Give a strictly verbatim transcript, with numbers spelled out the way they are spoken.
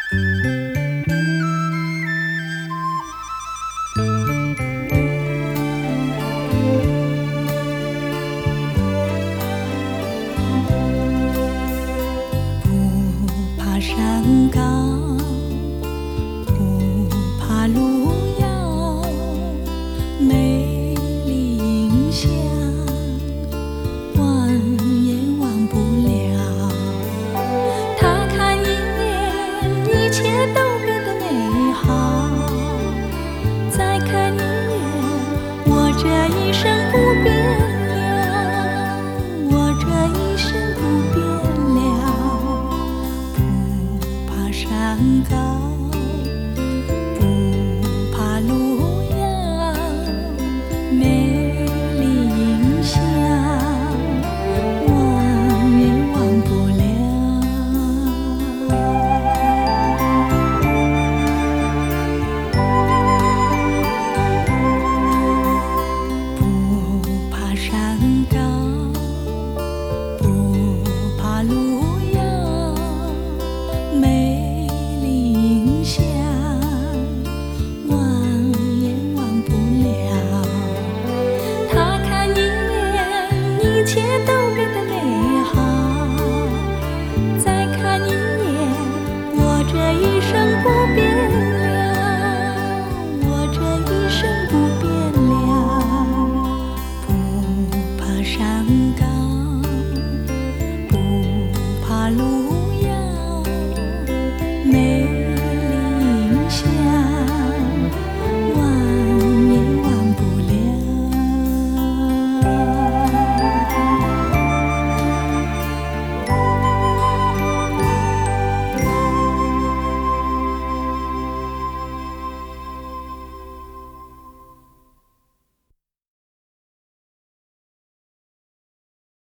不怕山高，不怕路遥，美丽影像忘也忘不了。他看一眼，一切都变得美好。再看一眼，我这一生不变了，我这一生不变了。不怕山高，不怕路遥，美丽影像忘也忘不了。不怕山高，不怕路遥，美丽影像忘也忘不了。他看一眼，一切都变得美好。再看一眼，我这一生不变了，我这一生不变了。不怕山高，不怕路